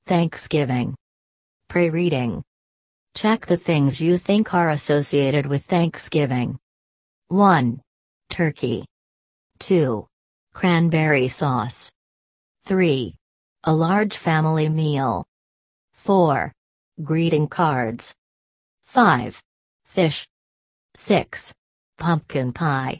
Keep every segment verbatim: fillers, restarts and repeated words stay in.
Thanksgiving. Pre-reading. Check the things you think are associated with Thanksgiving. one. Turkey. two. Cranberry sauce. three. A large family meal. four. Greeting cards. five. Fish. six. Pumpkin pie.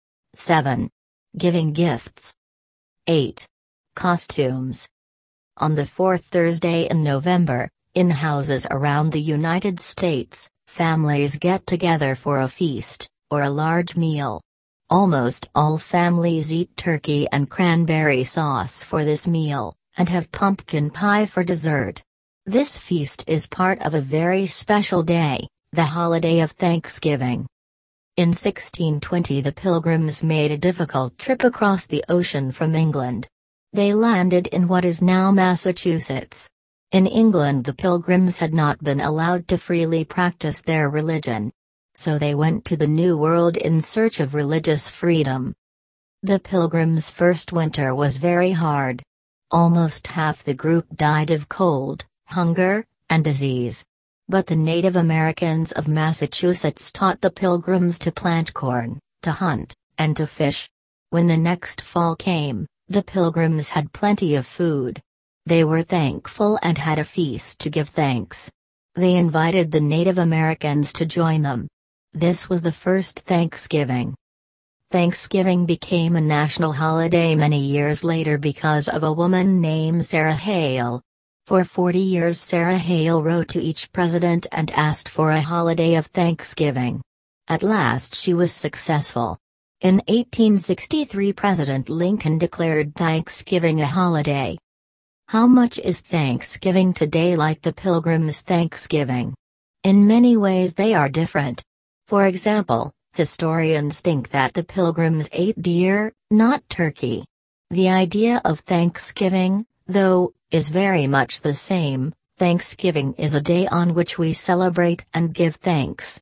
seven. Giving gifts. eight. Costumes. On the fourth Thursday in November, in houses around the United States, families get together for a feast, or a large meal. Almost all families eat turkey and cranberry sauce for this meal, and have pumpkin pie for dessert. This feast is part of a very special day, the holiday of Thanksgiving. In sixteen twenty, the Pilgrims made a difficult trip across the ocean from England. They landed in what is now Massachusetts. In England, the Pilgrims had not been allowed to freely practice their religion. So they went to the New World in search of religious freedom. The Pilgrims' first winter was very hard. Almost half the group died of cold, hunger, and disease. But the Native Americans of Massachusetts taught the Pilgrims to plant corn, to hunt, and to fish. When the next fall came, the Pilgrims had plenty of food. They were thankful and had a feast to give thanks. They invited the Native Americans to join them. This was the first Thanksgiving. Thanksgiving became a national holiday many years later because of a woman named Sarah Hale. For forty years Sarah Hale wrote to each president and asked for a holiday of Thanksgiving. At last she was successful. In eighteen sixty-three, President Lincoln declared Thanksgiving a holiday. How much is Thanksgiving today like the Pilgrims' Thanksgiving? In many ways they are different. For example, historians think that the Pilgrims ate deer, not turkey. The idea of Thanksgiving, though, is very much the same. Thanksgiving is a day on which we celebrate and give thanks.